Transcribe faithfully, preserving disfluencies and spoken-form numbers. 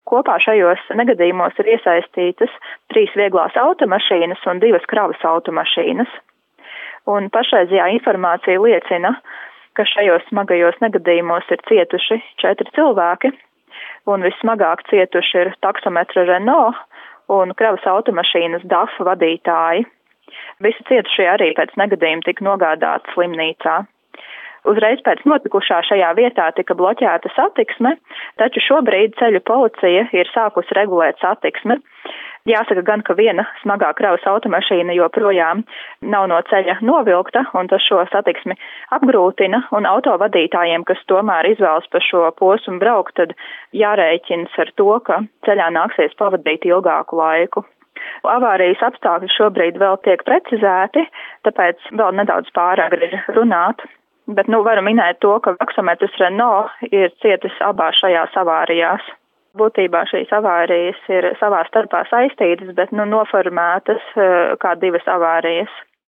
Kopā šajos negadījumos ir iesaistītas trīs vieglās automašīnas un divas kravas automašīnas. Un pašreizējā informācija liecina, ka šajos smagajos negadījumos ir cietuši četri cilvēki, un vissmagāk cietuši ir taksometra Renault un kravas automašīnas D A F vadītāji. Visi cietušie arī pēc negadījuma tika nogādāti slimnīcā. Uzreiz pēc notikušā šajā vietā tika bloķēta satiksme, taču šobrīd ceļu policija ir sākusi regulēt satiksmi. Jāsaka gan, ka viena smagā kravas automašīna joprojām nav no ceļa novilkta, un tas šo satiksmi apgrūtina, un autovadītājiem, kas tomēr izvēlas pa šo posmu braukt, tad jārēķinas ar to, ka ceļā nāksies pavadīt ilgāku laiku. Avārijas apstākļi šobrīd vēl tiek precizēti, tāpēc vēl nedaudz pāragri ir runāt. Bet, nu, varu minēt to, ka taksometrs Renault ir cietis abās šajās avārijās. Būtībā šīs avārijas ir savā starpā saistītas, bet, nu, noformētas kā divas avārijas.